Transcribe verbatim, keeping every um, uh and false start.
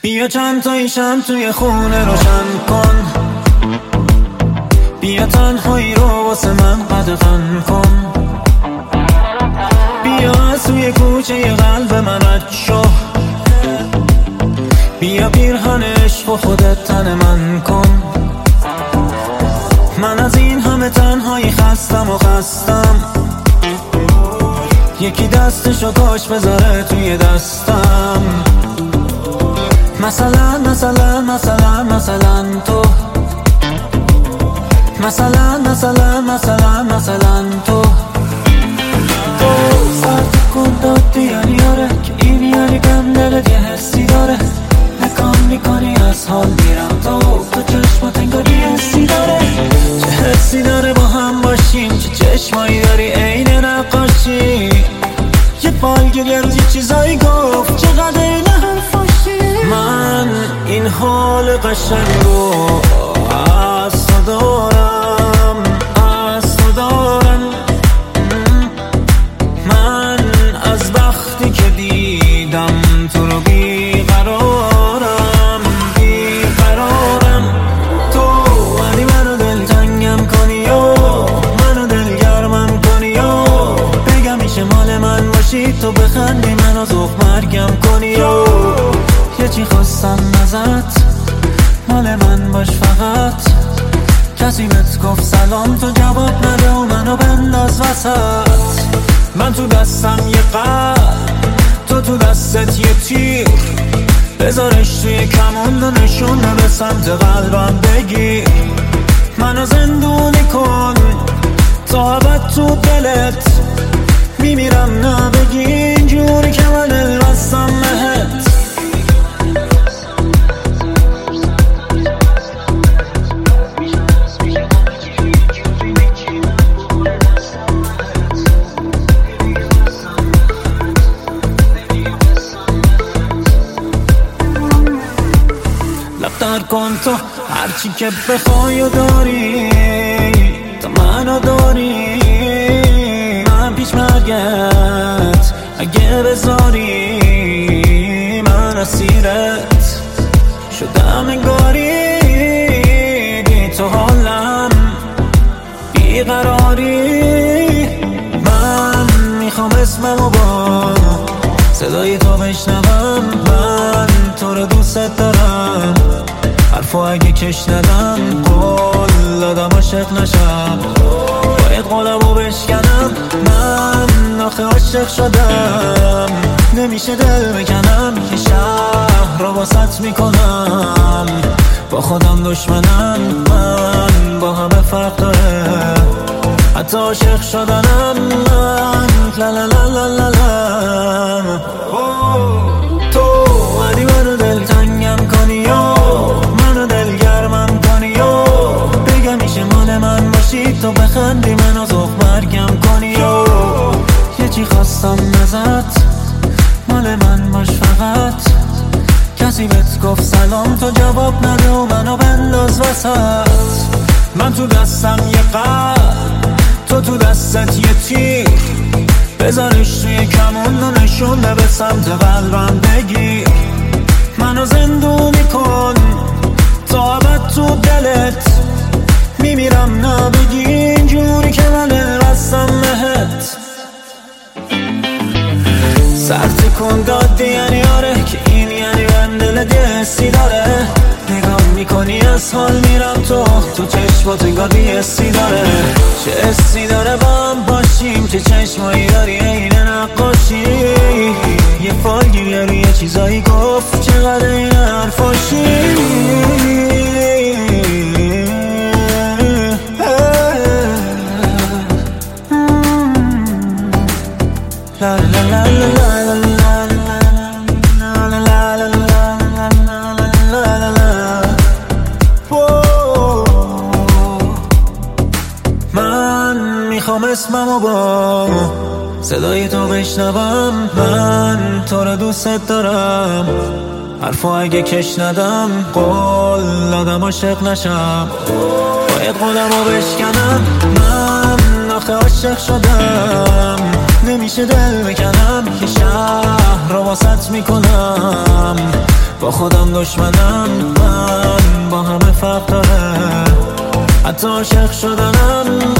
بیا چند تایی شم توی خونه روشن کن، بیا تنهایی رو واسه من قدغن کن، بیا از توی کوچه قلب من رد شو، بیا پیرهن عشق و خودت تن من کن. من از این همه تنهایی خستم و خستم، یکی دستشو کاش بذاره توی دستم. مثلا مثلا مثلا مثلا تو، مثلا مثلا مثلا مثلا تو تو سرد کن دادی یعنی آره که این یعنی بهم دلت یه حسی داره، نکام میکنی از حال میرم تو تو چشمات انگار یه حسی داره. چه حسی داره با هم باشیم، چه چشمایی داری عین نقاشی، یه بالگیر یه روز یه چیزایی گفت چقدر این حرفاشی. من این حال قشنگو از تو دارم، از تو دارم. من از وقتی که دیدم تو رو بیقرارم، بیقرارم. تو ولی منو دلتنگم کنی و منو دلگرمم کنی و بگم میشه مال من باشی، تو بخندی منو ذوق مرگم کنی و یه چی خواستم ازت، مال من باش فقط. کسی بهت گفت سلام تو جواب نده و منو بنداز وسط. من تو دستم یه قلب، تو تو دستت یه تیر، بذارش توی کمون و نشونه به سمت قلبم بگیر. منو زندونی کن تا ابد تو دلت، میمیرم نبگی اینجوری که من البستم مهت. لفتر کن تو هرچی که بخوای و داری، تو منو داری. من پیش مرگت اگه بذاری، من اسیرت شدم انگاری. بی تو حالم بیقراری. من میخوام اسممو با صدای تو بشنوم، من تو رو دوست دارم. حرفو اگه کش ندم قول دادم عاشق نشم، باید قولمو بشکنم. من آخه عاشق شدم، نمیشه دل بکنم. یه شهر رو واسط میکنم، با خودم دشمنم. من با همه فرق داره، حتی عاشق شدنم. من لا لا لا لا لا لا. تو ولی منو دلتنگم کنی و منو دلگرمم کنی و بگم میشه مال من باشی، تو بخندی منو ذوق مرگم کنی و یه چی خواستم ازت، مال من باش فقط. کسی بهت گفت سلام تو جواب نده و منو بنداز وسط. من تو دستم یه قلب، تو تو دستت یه تیر، بذارش توی کمون و نشونه به سمت قلبم بگیر. منو زندونی کن تا ابد تو دلت، میمیرم نبگی اینجوری که من البستم مهت. سرد کن دادی یعنی آره که این یعنی من دلت یه حسی داره، نگاه میکنی از حال میرم تو تو چشمات انگار یه حسی داره. چه حسی داره با هم باشیم، چه چشمایی داری عین نقاشی، یه فالگیر روی یه چیزایی گفت چقدر این حرفاشی. لا لا لا لا میخوام اسممو با صدای تو بشنوم، من تو رو دوست دارم. حرفو اگه کش ندم قول دادم عاشق نشم، باید قولمو بشکنم. من آخه عاشق شدم، نمیشه دل بکنم. یه شهر رو واسط میکنم، با خودم دشمنم، من با همه فرق داره. حتی عاشق شدنم